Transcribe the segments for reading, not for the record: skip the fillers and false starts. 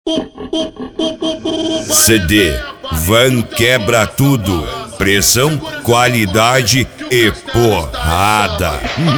CD Van Quebra Tudo. Pressão, qualidade e porrada.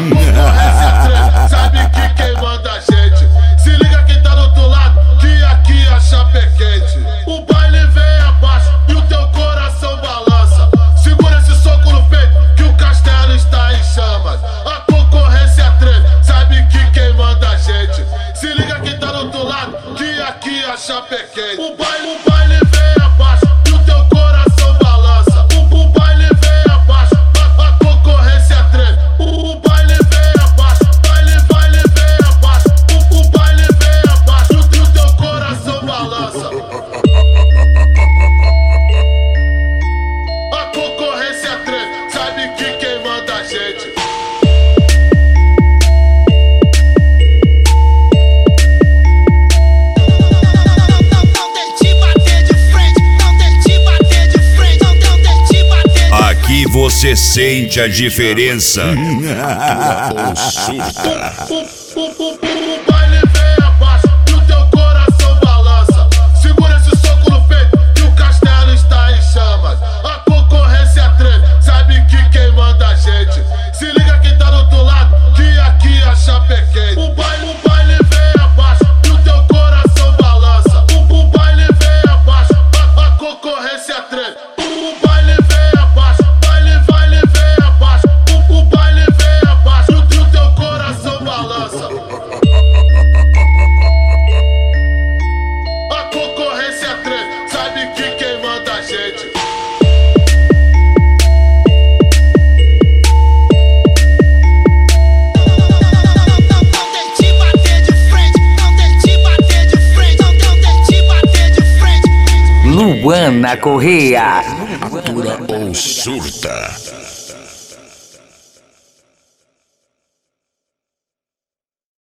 Sabe que quem manda a gente? Se liga quem tá do outro lado, que aqui a chapa é quente. O baile vem abaixo e o teu coração balança. Segura esse soco no peito que o castelo está em chamas. A concorrência treme, sabe que quem manda a gente? Se liga quem tá do outro lado, que aqui a chapa é quente. O baile vem abaixo e o teu coração balança. O baile vem abaixo, a concorrência treme. O baile vem abaixo, baile vem abaixo. O baile vem abaixo e o teu coração balança. A concorrência treme, sabe que quem manda a gente? Aqui você sente a diferença. O baile vem abaixo e o teu coração balança. Segura esse soco no peito que o castelo está em chamas. A concorrência treme, sabe que quem manda a gente? Se liga quem tá do outro lado, que aqui a chapa é quente. O baile vem abaixo e o teu coração balança. O baile vem abaixo, a concorrência treme. O baile vem abaixo, baile vem abaixo. O baile vem abaixo e o teu coração balança. A concorrência treme, sabe que quem manda a gente? Luana Correa. Atura ou surta?